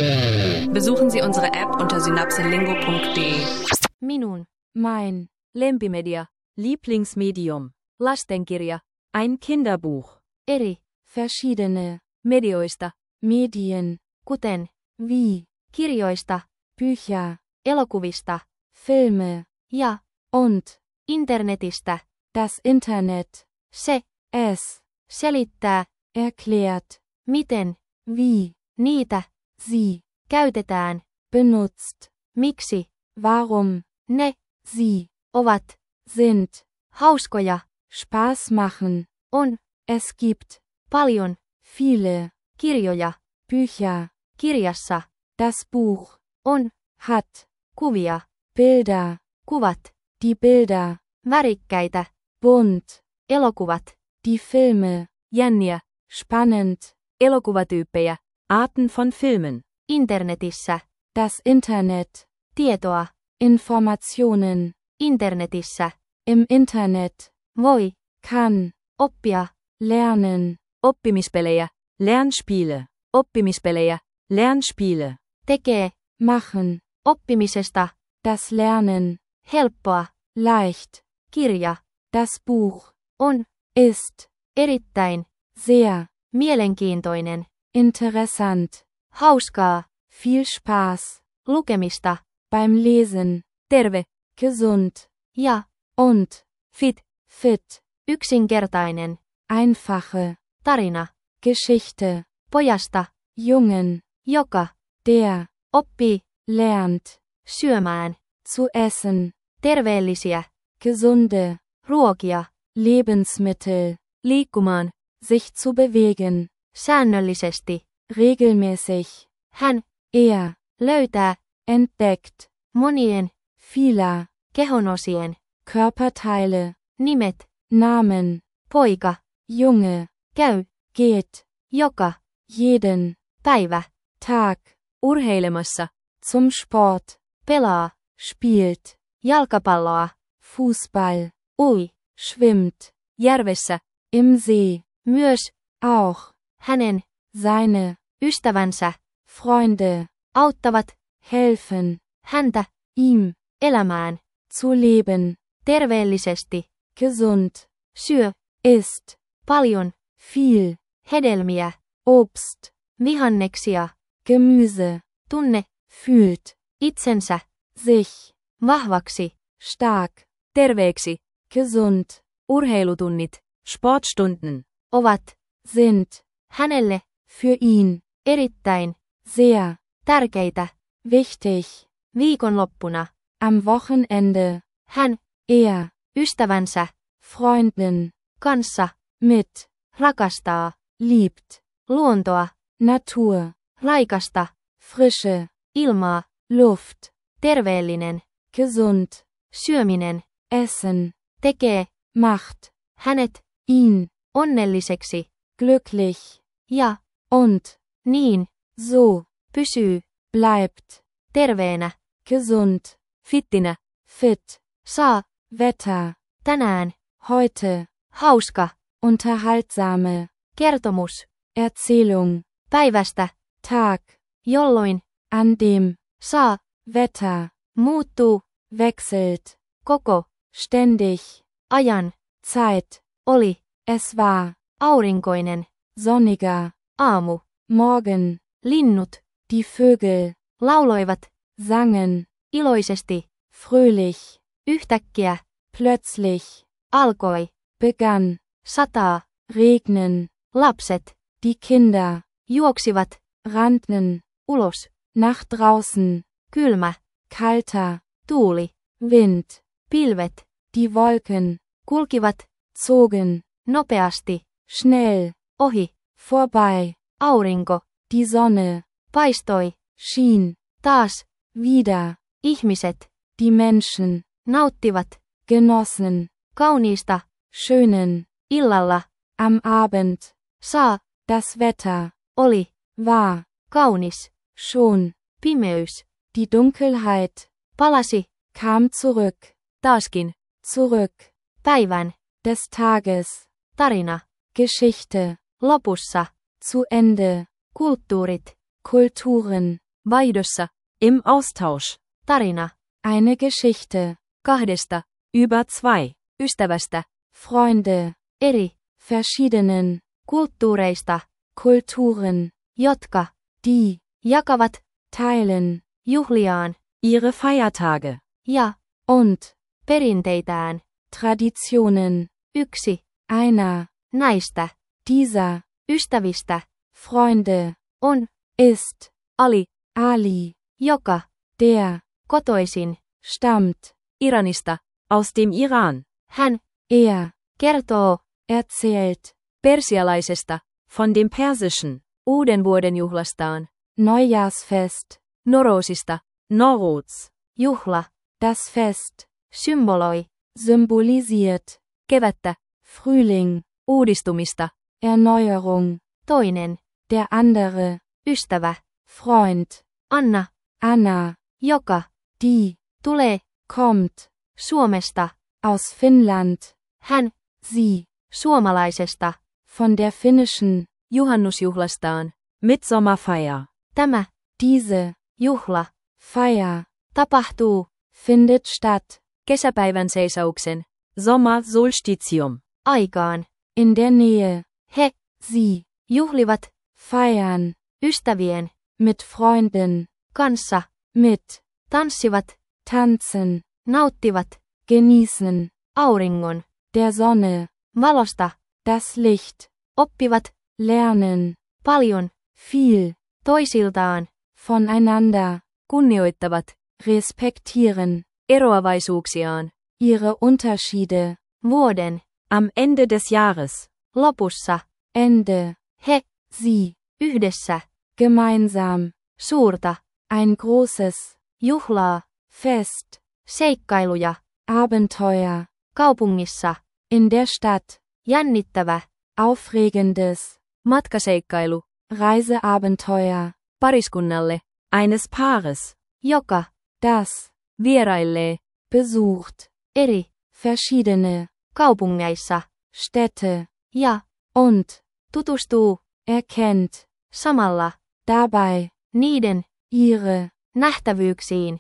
Besuchen Sie unsere App unter synapselingo.de. Minun. Mein Lempimedia, Lieblingsmedium, Lastenkirja, ein Kinderbuch, Eri. verschiedene Medioista. Medien, Kuten. wie Kirjoista. Bücher, Elokuvista. Filme Ja. und Internetistä. das Internet. Se. Es Selittää. erklärt, Miten. wie Niitä. sie Käytetään. benutzt, Miksi. warum Ne. sie Ovat. sind, Hauskoja. Spaß machen. On. Es gibt Paljon. viele Kirjoja. Bücher. Kirjassa. Das Buch On. hat Kuvia. Bilder. Kuvat. Die Bilder Värikkäitä. bunt. Elokuvat. Die Filme Jänniä. spannend. Elokuvatyyppejä. Arten von Filmen. Internetissä. Das Internet. Tietoa. Informationen. Internetissä. Im Internet. Voi. Kann Oppia. lernen. Oppimispelejä. Lernspiele. Oppimispelejä. Lernspiele. Tekee. Machen. Oppimisesta. Das Lernen. Helppoa. Leicht. Kirja. Das Buch On. ist Erittäin. sehr Mielenkiintoinen. interessant. Hauskaa. Viel Spaß Lukemista. beim Lesen. Terve. Gesund Ja. und Fit. fit. Yksinkertainen. Einfache Tarina. Geschichte. Pojasta. Jungen, Joka. der Oppii. lernt Syömään. zu essen. Terveellisiä. Gesunde Ruokia. Lebensmittel. Liikkumaan. Sich zu bewegen. Säännöllisesti. Regelmäßig. Hän. Löytää. Entdeckt. Monien. Vieler. Kehonosien. Körperteile. Nimet. Namen. Poika. Junge. Käy. Geht. Joka. Jeden Päivä. Tag Urheilemassa. zum Sport. Pelaa. Spielt. Jalkapalloa. Fußball. Ui. Schwimmt. Järvessä. Im See. Myös. Auch. Hänen. Seine Ystävänsä. Freunde Auttavat. helfen Häntä. ihm Elämään. zu leben. Terveellisesti. Gesund Syö. ist Paljon. viel Hedelmiä. Obst, Vihanneksia. Gemüse. Tunne. Fühlt Itsensä. sich Vahvaksi. stark. Terveeksi. Gesund Urheilutunnit. Sportstunden. Ovat. sind Hänelle. für ihn Erittäin. sehr Tärkeitä. wichtig. Viikonloppuna. Am Wochenende. Hän. Ystävänsä. Freundin. Kanssa. Mit. Rakastaa. Liebt. Luontoa. Natur. Raikasta. Frische. Ilmaa. Luft. Terveellinen. Gesund. Syöminen. Essen. Tekee. Macht. Hänet. Ihn. Onnelliseksi. Glücklich. Ja. Und. Niin. So. Pysyy. Bleibt. Terveenä. Gesund. Fittinä. Fit. Saa. Wetter. Tänään. Heute. Hauska. Unterhaltsame. Kertomus. Erzählung. Päivästä. Tag. Jolloin. An dem. Saa. Wetter. Muuttuu. Wechselt. Koko. Ständig. Ajan. Zeit. Oli. Es war. Aurinkoinen. Sonniger. Aamu. Morgen. Linnut. Die Vögel. Lauloivat. Sangen. Iloisesti. Fröhlich. Yhtäkkiä. Plötzlich. Alkoi. Begann. Sataa. Regnen. Lapset. Die Kinder. Juoksivat. Rannten. Ulos. Nach draußen. Kylmä. Kalter. Tuuli. Wind. Pilvet. Die Wolken. Kulkivat. Zogen. Nopeasti. Schnell. Ohi. Vorbei. Aurinko. Die Sonne. Paistoi. Schien. Taas. Wieder. Ihmiset. Die Menschen. Nauttivat. Genossen. Kauniista. Schönen. Illalla. Am Abend. Saa. Das Wetter. Oli. War. Kaunis. Schon. Pimeys. Die Dunkelheit. Palasi. Kam zurück. Taaskin. Zurück. Päivän. Des Tages. Tarina. Geschichte. Lopussa. Zu Ende. Kulttuurit. Kulturen. vaihdossa, im Austausch, tarina, Eine Geschichte. kahdesta, über zwei, ystävästä, Freunde. eri, Verschiedenen. kulttuureista, Kulturen. jotka, Die. jakavat, Teilen. juhliaan, ihre Feiertage, ja, Und. perinteitään, Traditionen. yksi, Einer. näistä, Dieser. ystävistä, Freunde. on, Ist. Ali, Ali. joka, Der. kotoisin, Stammt. Iranista, aus dem Iran, hän, Er. kertoo, Erzählt. persialaisesta, von dem Persischen, uuden vuoden juhlastaan, Neujahrsfest. Norosista, Noroz, juhla, Das Fest. symboloi, Symbolisiert. kevättä, Frühling. uudistumista, Erneuerung. toinen, Der andere. ystävä, Freund. Anna, Anna. joka, Die. tulee, Kommt. Suomesta, Aus Finnland. hän, Sie. suomalaisesta, Von der finnischen. juhannusjuhlastaan, Mitsommerfeier, tämä, Diese. juhla, Feier. tapahtuu, Findet statt. kesäpäivän seisauksen, Sommersolstitium, aikaan, In der Nähe. he, Sie. juhlivat, Feiern. ystävien, Mit Freunden. kanssa, Mit. tanssivat, Tanzen. nauttivat, Genießen. auringon, Der Sonne. valosta, Das Licht. oppivat, Lernen. paljon, Viel. toisiltaan, Voneinander. kunnioittavat, Respektieren. eroavaisuuksiaan, Ihre Unterschiede. vuoden, am Ende des Jahres, lopussa, Ende. he, Sie. yhdessä, Gemeinsam. suurta, Ein großes. juhlaa, Fest. seikkailuja, Abenteuer. kaupungissa, In der Stadt. jännittävä, Aufregendes. matkaseikkailu, Reiseabenteuer. pariskunnalle, eines Paares, joka, Das. vieraillee, Besucht. eri, Verschiedene. kaupungeissa, Städte. ja, Und. tutustuu, Erkennt. samalla, Dabei. niiden, Ihre. nähtävyyksiin,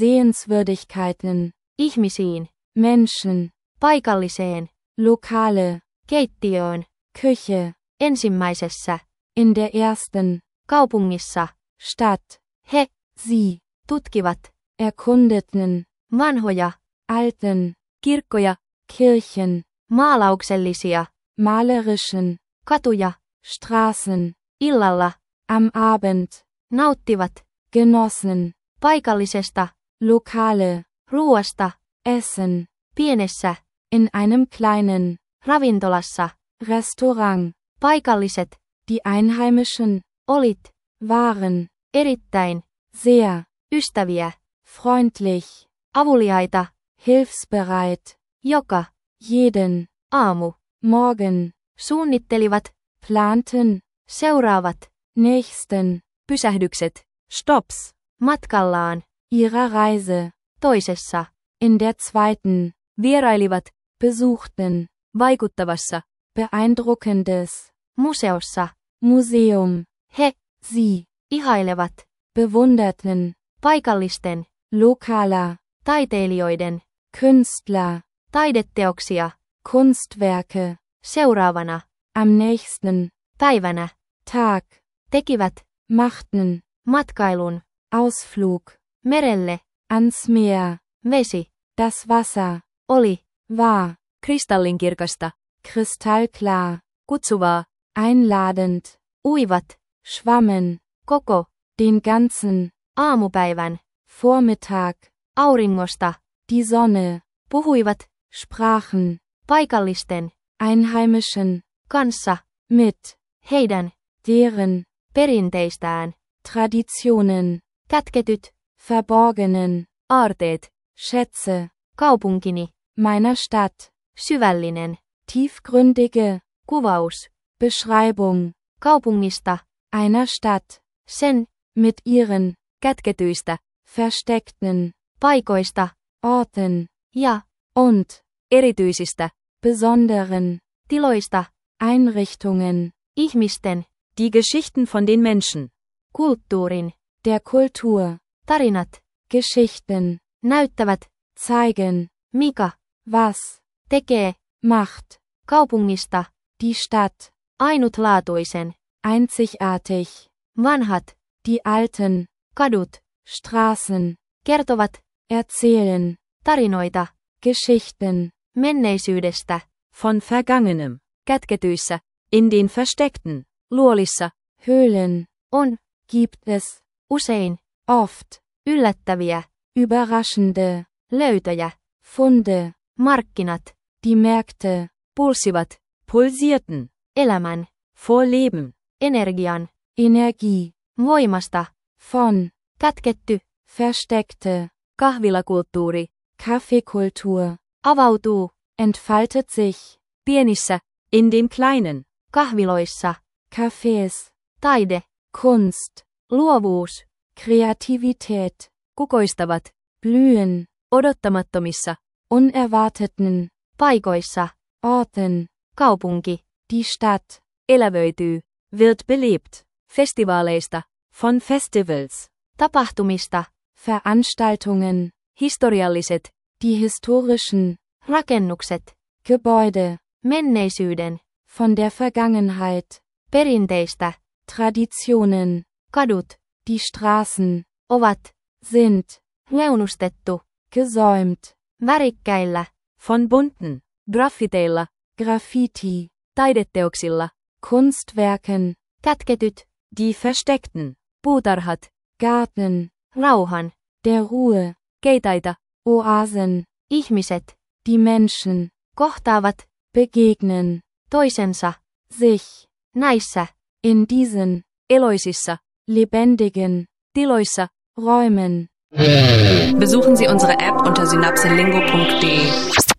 Sehenswürdigkeiten. ihmisiin, Menschen. paikalliseen, Lokale. keittiöön, Küche. ensimmäisessä, In der ersten. kaupungissa, Stadt. he, Sie. tutkivat, Erkundeten. vanhoja, Alten. kirkkoja, Kirchen. maalauksellisia, Malerischen. katuja, Straßen. illalla, Am Abend. nauttivat, Genossen. paikallisesta, Lokale. ruuasta, Essen. pienessä, In einem kleinen. ravintolassa, Restaurant. paikalliset, Die Einheimischen. olit, Waren. erittäin, Sehr. ystäviä, Freundlich. avuliaita, Hilfsbereit. joka, Jeden. aamu, Morgen. suunnittelivat, Planten. seuraavat, Nächsten. pysähdykset, Stops, matkallaan, Ihrer Reise. toisessa, In der zweiten. vierailivat, Besuchten. vaikuttavassa, Beeindruckendes. museossa, Museum. he, Sie. ihailevat, Bewunderten. paikallisten, Lokaler. taiteilijoiden, Künstler. taideteoksia, Kunstwerke. seuraavana, Am nächsten. päivänä, Tag. tekivät, Machten. matkailun, Ausflug. merelle, Ans Meer. vesi, Das Wasser. oli, War. kristallinkirkasta, Kristallklar. kutsuvaa, Einladend. uivat, Schwammen. koko, Den ganzen. aamupäivän, Vormittag. auringosta, Die Sonne. puhuivat, Sprachen. paikallisten, Einheimischen. kanssa, Mit. heidän, Deren. perinteistään, Traditionen. kätketyt, Verborgenen. aarteet, Schätze. kaupunkini, Meiner Stadt. syvällinen, Tiefgründige. kuvaus, Beschreibung. kaupungista, Einer Stadt. sen, Mit ihren. kätketyistä, Versteckten. paikoista, Orten. ja, Und. erityisistä, Besonderen. tiloista, Einrichtungen. ihmisten, die Geschichten von den Menschen, kulttuurin, der Kultur, tarinat, Geschichten, näyttävät, zeigen, mikä, was, tekee, macht, kaupungista, die Stadt, ainutlaatuisen, einzigartig, vanhat, die alten, kadut, Straßen, kertovat, erzählen, tarinoita, Geschichten, menneisyydestä, Von Vergangenem. Kätketyissä. In den Versteckten. Luolissa. Höhlen, on, gibt es, usein, oft, yllättäviä, überraschende, löytöjä, Funde, markkinat, die Märkte, Pulssivat. Pulsierten. elämän, Vor Leben. energian, Energie, voimasta, von, kätketty, versteckte, Kahvilakulttuuri. Kaffeekultur, avautuu, entfaltet sich, Pienissä. In dem Kleinen. kahviloissa, Cafés, taide, Kunst, luovuus, Kreativität, Kukoistavat. blühen, Odottamattomissa. unerwarteten, paikoissa, Orten, kaupunki, die Stadt, Elävöityy. Wird belebt. Festivaaleista. Von Festivals. tapahtumista, Veranstaltungen, Historialliset. die historischen, rakennukset, Gebäude, menneisyyden, von der Vergangenheit, perinteistä, Traditionen, kadut, die Straßen, ovat, sind, reunustettu, gesäumt, värikkäillä, Von bunten. Graffiteilla. Graffiti, Taideteoksilla. Kunstwerken, kätketyt, Die Versteckten. Puutarhat. Garten, rauhan, der Ruhe, Keitaita. Oasen, ihmiset, die Menschen, kohtaavat, begegnen, toisensa, sich, näissä, in diesen, Eloisissa. lebendigen, Tiloissa. Räumen. Besuchen Sie unsere App unter synapselingo.de.